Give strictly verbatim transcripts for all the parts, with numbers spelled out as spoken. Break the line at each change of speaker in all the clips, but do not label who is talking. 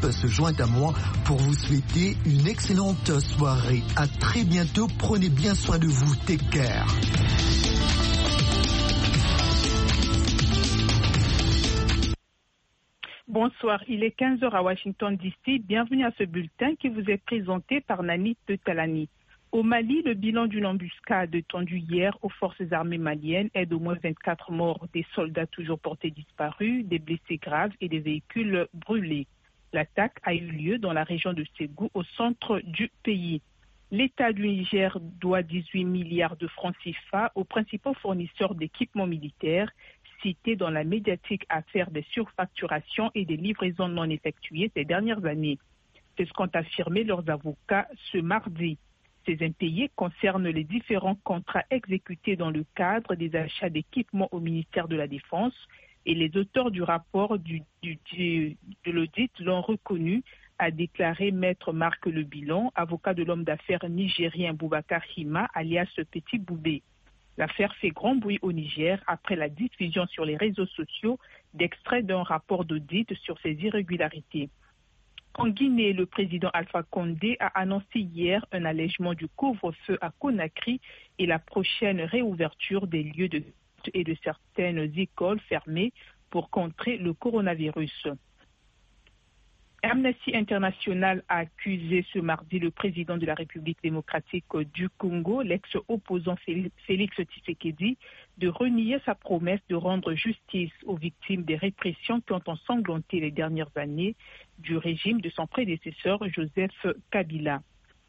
se joint à moi pour vous souhaiter une excellente soirée. À très bientôt. Prenez bien soin de vous. Take care.
Bonsoir, il est quinze heures à Washington D C. Bienvenue à ce bulletin qui vous est présenté par Nani Talani. Au Mali, le bilan d'une embuscade tendue hier aux forces armées maliennes est d'au moins vingt-quatre morts, des soldats toujours portés disparus, des blessés graves et des véhicules brûlés. L'attaque a eu lieu dans la région de Ségou, au centre du pays. L'État du Niger doit dix-huit milliards de francs C F A aux principaux fournisseurs d'équipements militaires, cités dans la médiatique affaire des surfacturations et des livraisons non effectuées ces dernières années. C'est ce qu'ont affirmé leurs avocats ce mardi. Ces impayés concernent les différents contrats exécutés dans le cadre des achats d'équipements au ministère de la Défense et les auteurs du rapport du, du, du, de l'audit l'ont reconnu, a déclaré Maître Marc Le Bilan, avocat de l'homme d'affaires nigérien Boubacar Hima, alias Petit Boubé. L'affaire fait grand bruit au Niger après la diffusion sur les réseaux sociaux d'extraits d'un rapport d'audit sur ces irrégularités. En Guinée, le président Alpha Condé a annoncé hier un allègement du couvre-feu à Conakry et la prochaine réouverture des lieux de et de certaines écoles fermées pour contrer le coronavirus. Amnesty International a accusé ce mardi le président de la République démocratique du Congo, l'ex-opposant Félix Tshisekedi, de renier sa promesse de rendre justice aux victimes des répressions qui ont ensanglanté les dernières années du régime de son prédécesseur Joseph Kabila.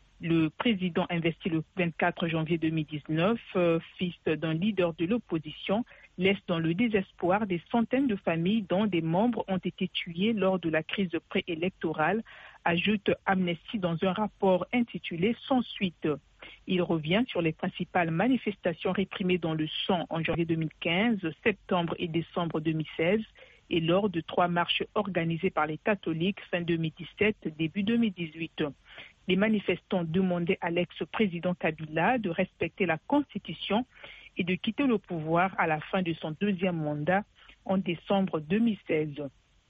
Le président investi le vingt-quatre janvier deux mille dix-neuf, euh, fils d'un leader de l'opposition, laisse dans le désespoir des centaines de familles dont des membres ont été tués lors de la crise préélectorale, ajoute Amnesty dans un rapport intitulé « Sans suite ». Il revient sur les principales manifestations réprimées dans le sang en janvier deux mille quinze, septembre et décembre deux mille seize et lors de trois marches organisées par les catholiques fin deux mille dix-sept, début deux mille dix-huit. Les manifestants demandaient à l'ex-président Kabila de respecter la Constitution et de quitter le pouvoir à la fin de son deuxième mandat en décembre deux mille seize.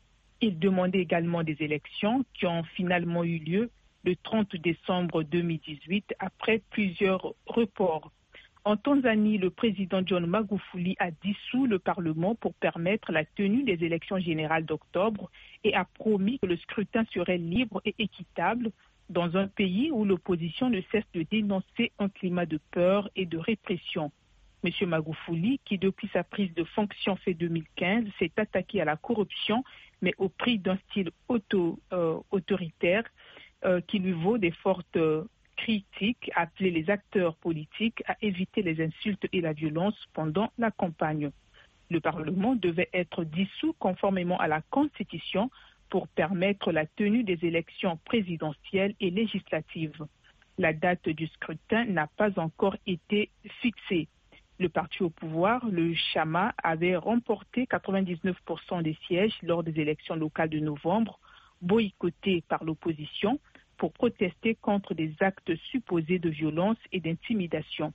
Ils demandaient également des élections qui ont finalement eu lieu le trente décembre deux mille dix-huit après plusieurs reports. En Tanzanie, le président John Magufuli a dissous le Parlement pour permettre la tenue des élections générales d'octobre et a promis que le scrutin serait libre et équitable dans un pays où l'opposition ne cesse de dénoncer un climat de peur et de répression. M. Magufuli, qui depuis sa prise de fonction fait deux mille quinze, s'est attaqué à la corruption, mais au prix d'un style auto, euh, autoritaire euh, qui lui vaut des fortes euh, critiques, a appelé les acteurs politiques à éviter les insultes et la violence pendant la campagne. Le Parlement devait être dissous conformément à la Constitution pour permettre la tenue des élections présidentielles et législatives. La date du scrutin n'a pas encore été fixée. Le parti au pouvoir, le Chama, avait remporté quatre-vingt-dix-neuf pour cent des sièges lors des élections locales de novembre, boycottées par l'opposition pour protester contre des actes supposés de violence et d'intimidation.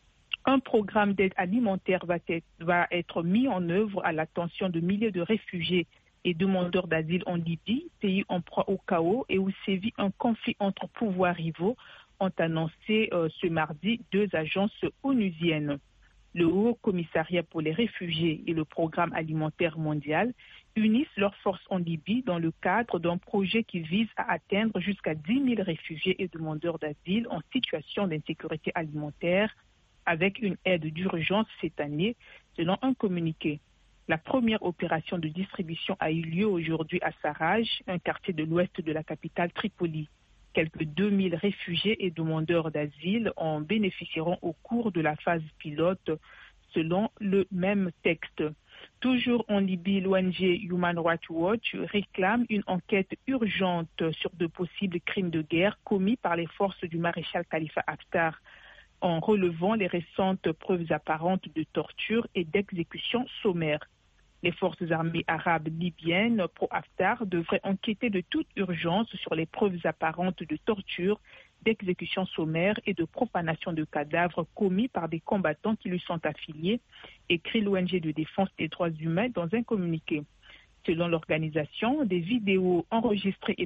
Un programme d'aide alimentaire va être, va être mis en œuvre à l'attention de milliers de réfugiés et demandeurs d'asile en Libye, pays en proie au chaos et où sévit un conflit entre pouvoirs rivaux, ont annoncé euh, ce mardi deux agences onusiennes. Le Haut Commissariat pour les réfugiés et le Programme alimentaire mondial unissent leurs forces en Libye dans le cadre d'un projet qui vise à atteindre jusqu'à dix mille réfugiés et demandeurs d'asile en situation d'insécurité alimentaire avec une aide d'urgence cette année, selon un communiqué. La première opération de distribution a eu lieu aujourd'hui à Sarraj, un quartier de l'ouest de la capitale Tripoli. Quelques deux mille réfugiés et demandeurs d'asile en bénéficieront au cours de la phase pilote, selon le même texte. Toujours en Libye, l'O N G Human Rights Watch réclame une enquête urgente sur de possibles crimes de guerre commis par les forces du maréchal Khalifa Haftar, en relevant les récentes preuves apparentes de torture et d'exécution sommaire. Les forces armées arabes libyennes pro-Haftar devraient enquêter de toute urgence sur les preuves apparentes de torture, d'exécution sommaire et de profanation de cadavres commis par des combattants qui lui sont affiliés, écrit l'O N G de défense des droits humains dans un communiqué. Selon l'organisation, des vidéos enregistrées et